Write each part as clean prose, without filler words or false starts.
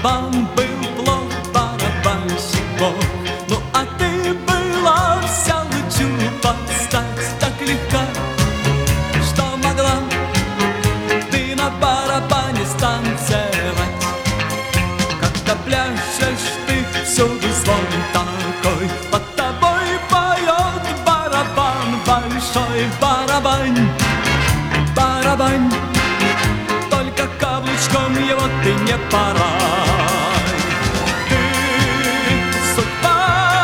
барабан был плох, барабанщик бог. Ну а ты была вся лучу подстать, так легка, что могла ты на барабане станцевать. Когда пляшешь ты, всюду звон такой, под тобой поет барабан, большой барабан, барабан. Только каблучком его ты не порай. Ты судьба,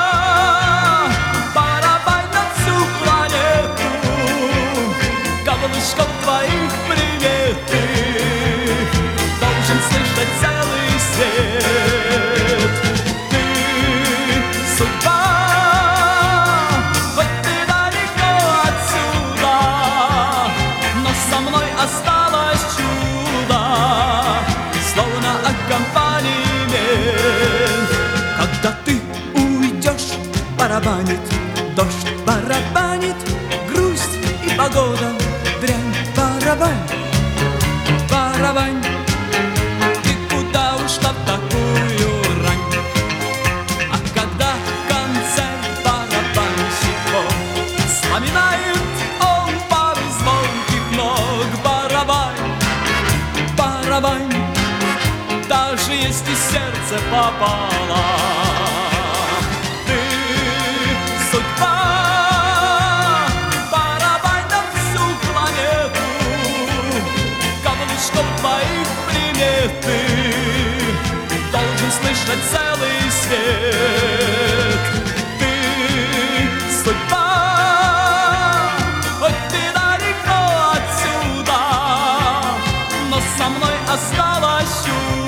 барабан на всю планету, каблучком твоих приметы должен слышать целый свет. Ты судьба, хоть ты далеко отсюда, но со мной осталось чудо, словно аккомпанемент. Когда ты уйдешь, барабанит дождь, барабанит грусть и погода, дрянь, барабань, барабань. Ты куда ушла в такую рань? А когда концерт барабанщиков вспоминает он пару звонких ног, барабань, барабань. Даже если сердце пополам, ты судьба, барабан на всю планету, каблучком твоих приметы должен слышать целый свет. Ты судьба, хоть ты далеко отсюда, но со мной осталось чудо,